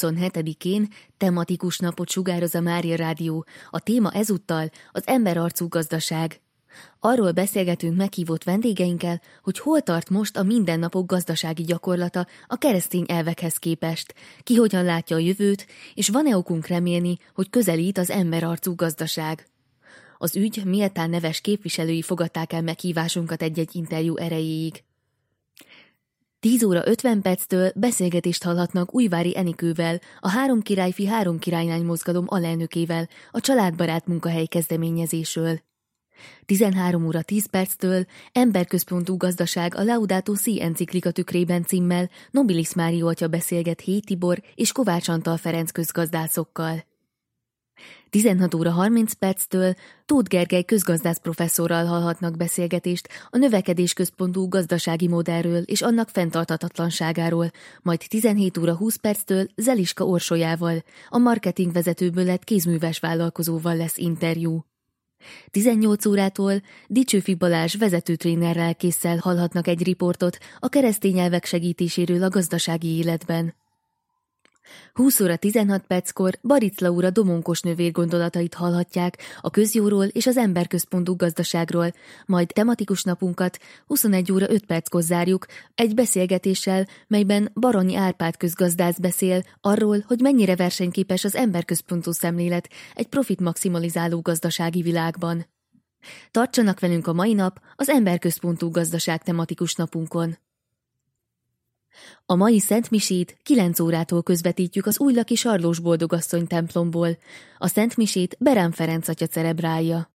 27-én tematikus napot sugároz a Mária Rádió. A téma ezúttal az emberarcú gazdaság. Arról beszélgetünk meghívott vendégeinkkel, hogy hol tart most a mindennapok gazdasági gyakorlata a keresztény elvekhez képest, ki hogyan látja a jövőt, és van-e okunk remélni, hogy közelít az emberarcú gazdaság. Az ügy méltán neves képviselői fogadták el meghívásunkat egy-egy interjú erejéig. 10 óra 50 perctől beszélgetést hallhatnak Újvári Enikővel, a Három királyfi, Három királylány mozgalom alelnökével, a családbarát munkahely kezdeményezésről. 13 óra 10 perctől Emberközpontú gazdaság a Laudato Si enciklika tükrében címmel Nobilis Mário atya beszélget Héj Tibor és Kovács Antal Ferenc közgazdászokkal. 16 óra 30 perctől Tóth Gergely közgazdász professzorral hallhatnak beszélgetést a növekedésközpontú gazdasági modellről és annak fenntarthatatlanságáról, majd 17 óra 20 perctől Zeliska Orsolyával, a marketingvezetőből lett kézműves vállalkozóval lesz interjú. 18 órától Dicsőfi Balázs vezetőtrénerrel késszel hallhatnak egy riportot a keresztény elvek segítéséről a gazdasági életben. 20 óra 16 perckor Baric Laura domonkos nővér gondolatait hallhatják a közjóról és az emberközpontú gazdaságról, majd tematikus napunkat 21 óra 5 perckor zárjuk egy beszélgetéssel, melyben Baranyi Árpád közgazdász beszél arról, hogy mennyire versenyképes az emberközpontú szemlélet egy profitmaximalizáló gazdasági világban. Tartsanak velünk a mai nap az emberközpontú gazdaság tematikus napunkon. A mai szentmisét 9 órától közvetítjük az Újlaki Sarlós Boldogasszony templomból. A szentmisét Berán Ferenc atya celebrálja.